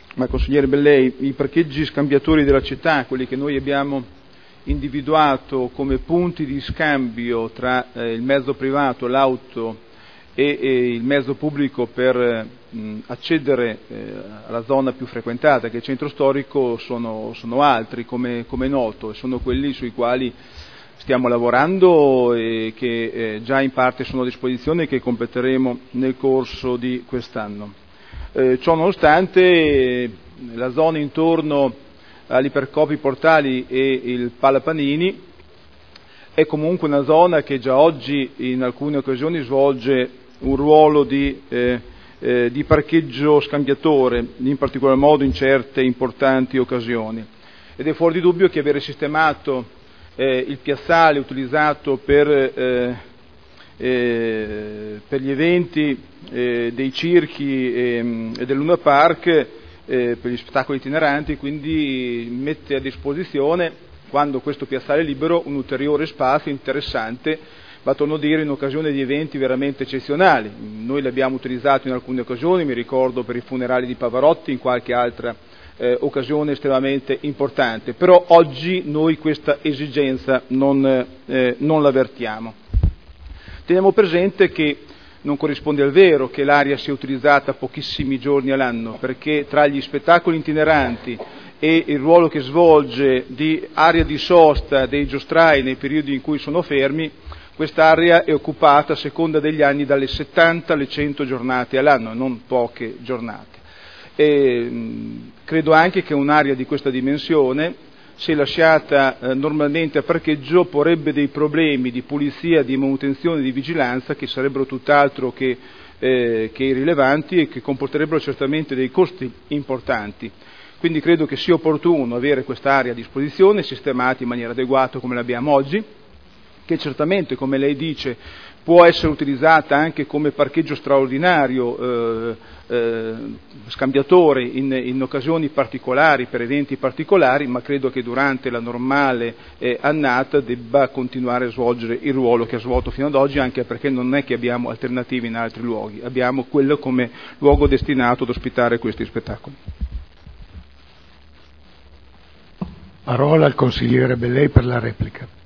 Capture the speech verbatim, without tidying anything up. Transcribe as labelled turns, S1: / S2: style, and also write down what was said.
S1: ma consigliere Bellei, i parcheggi scambiatori della città, quelli che noi abbiamo individuato come punti di scambio tra eh, il mezzo privato, l'auto e, e il mezzo pubblico per eh, mh, accedere eh, alla zona più frequentata, che è il centro storico, sono, sono altri, come, come noto, e sono quelli sui quali stiamo lavorando e che eh, già in parte sono a disposizione e che completeremo nel corso di quest'anno. Eh, ciò nonostante eh, la zona intorno all'Ipercoop Portali e il Palapanini è comunque una zona che già oggi in alcune occasioni svolge un ruolo di, eh, eh, di parcheggio scambiatore, in particolar modo in certe importanti occasioni. Ed è fuori di dubbio che avere sistemato eh, il piazzale utilizzato per, eh, eh, per gli eventi eh, dei circhi e, e del Luna Park, eh, per gli spettacoli itineranti, quindi mette a disposizione, quando questo piazzale è libero, un ulteriore spazio interessante, va torno a dire, in occasione di eventi veramente eccezionali. Noi l'abbiamo utilizzato in alcune occasioni, mi ricordo per i funerali di Pavarotti, in qualche altra eh, occasione estremamente importante, però oggi noi questa esigenza non, eh, non l'avvertiamo. Teniamo presente che non corrisponde al vero che l'area sia utilizzata pochissimi giorni all'anno, perché tra gli spettacoli itineranti e il ruolo che svolge di area di sosta dei giostrai nei periodi in cui sono fermi, quest'area è occupata a seconda degli anni dalle settanta alle cento giornate all'anno, non poche giornate. E, mh, credo anche che un'area di questa dimensione, se lasciata eh, normalmente a parcheggio, porrebbe dei problemi di pulizia, di manutenzione, di vigilanza che sarebbero tutt'altro che, eh, che irrilevanti e che comporterebbero certamente dei costi importanti. Quindi credo che sia opportuno avere quest'area a disposizione, sistemata in maniera adeguata come l'abbiamo oggi, che certamente, come lei dice, può essere utilizzata anche come parcheggio straordinario, eh, eh, scambiatore in, in occasioni particolari, per eventi particolari, ma credo che durante la normale eh, annata debba continuare a svolgere il ruolo che ha svolto fino ad oggi, anche perché non è che abbiamo alternative in altri luoghi, abbiamo quello come luogo destinato ad ospitare questi spettacoli.
S2: Parola al consigliere Bellei per la replica.